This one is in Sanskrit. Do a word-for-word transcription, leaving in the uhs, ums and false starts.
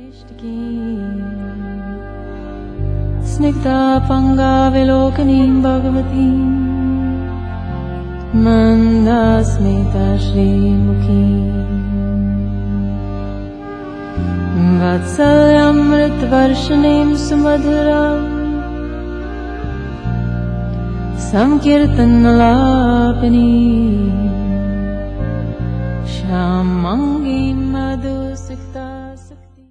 स्निग्धापङ्गाविलोकनीं भगवतीं मन्दास्मिता श्रीमुखीं वात्सल्यामृतवर्षिणीं सुमधुरां संकीर्तनलापिनीं श्यामाङ्गीं मधुसिक्तां